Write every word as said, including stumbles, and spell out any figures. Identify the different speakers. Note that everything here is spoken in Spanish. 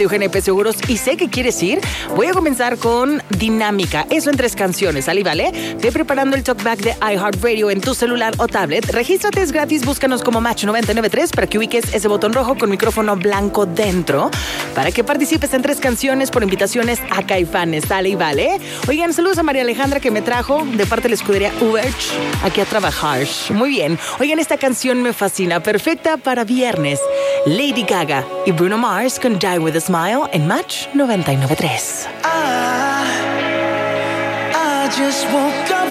Speaker 1: G N P Seguros y sé que quieres ir. Voy a comenzar con Dinámica. Eso en tres canciones, ¿sale? ¿Vale? Ve preparando el talkback de iHeartRadio en tu celular o tablet. Regístrate, es gratis. Búscanos como Match noventa y nueve punto tres para que ubiques ese botón rojo con micrófono blanco dentro para que participes en tres canciones por invitaciones a Caifanes, ¿sale? Y vale. Oigan, saludos a María Alejandra que me trajo de parte de la escudería Uberch aquí a trabajar. Muy bien. Oigan, esta canción me fascina. Perfecta para viernes. Lady Gaga y Bruno Mars con Die With a Smile en Match noventa y nueve punto tres.
Speaker 2: I, I just woke up.